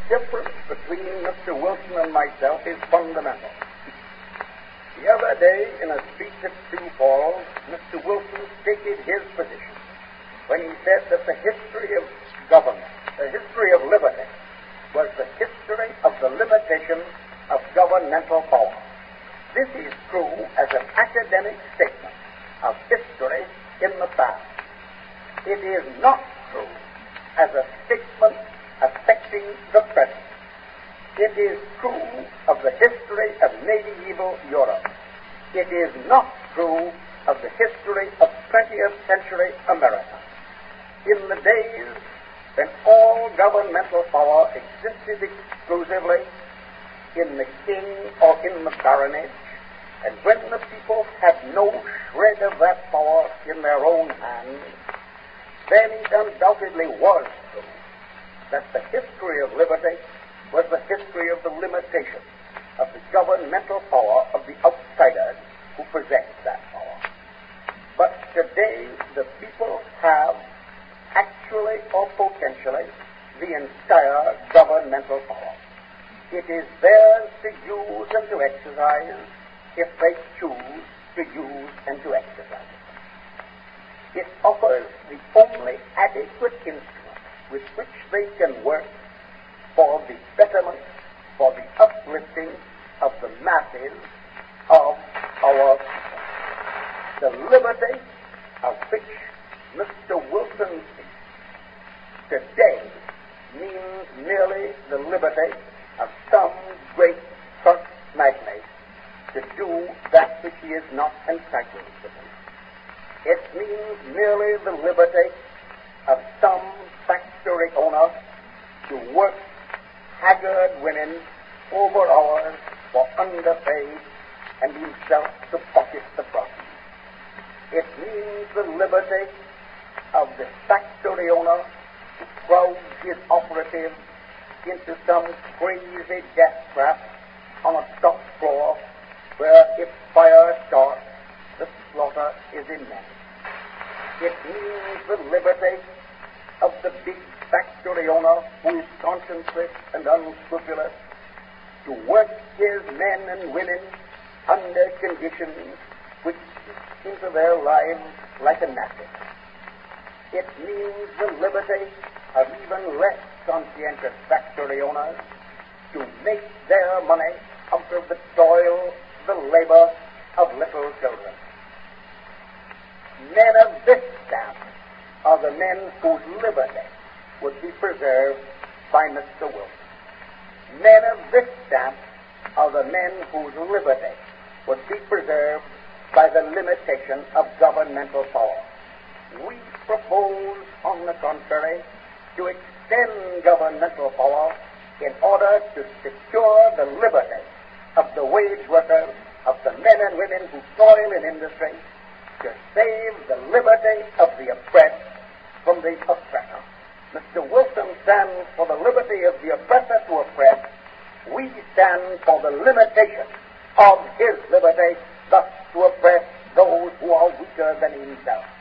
difference between Mr. Wilson and myself is fundamental. The other day, in a speech at Sioux Falls, Mr. Wilson stated his position when he said that the history of government, the history of liberty, was the history of the limitation of governmental power. This is true as an academic statement of history in the past. It is not true as a statement affecting the present. It is true of the history of medieval Europe. It is not true of the history of 20th century America. In the days when all governmental power existed exclusively in the king or in the baronage, and when the people had no shred of that power in their own hands, then it undoubtedly was true that the history of liberty was the history of the limitation of the governmental power of the outsiders who possessed that power. But today, the people have actually or potentially the entire governmental power. It is theirs to use and to exercise if they choose to use and to exercise it. It offers the only adequate instrument with which they can work for the betterment, for the uplifting of the masses of our people. The liberty of which Mr. Wilson speaks today means merely the liberty of some great trust magnate to do that which he is not entitled to do. It means merely the liberty of some factory owner to work haggard women over hours for underpaid and himself to pocket the profit. It means the liberty of the factory owner to crowd his operatives into some crazy death trap on a top floor where if fire starts, the slaughter is immense. It means the liberty of the big factory owner who is conscienceless and unscrupulous to work his men and women under conditions which eat into their lives like a napkin. It means the liberty of even less conscientious factory owners to make their money out of the toil, the labor of little children. Men of this stamp are the men whose liberty would be preserved by Mr. Wilson. Men of this stamp are the men whose liberty would be preserved by the limitation of governmental power. We propose, on the contrary, to extend governmental power in order to secure the liberty of the wage workers, of the men and women who toil in industry, to save the liberty of the oppressed from the oppressor. Mr. Wilson stands for the liberty of the oppressor to oppress. We stand for the limitation of his liberty, thus to oppress those who are weaker than himself.